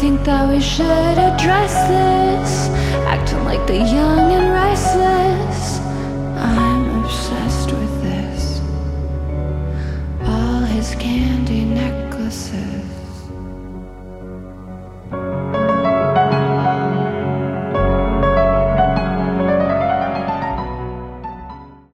think that we should address this, acting like the young and restless.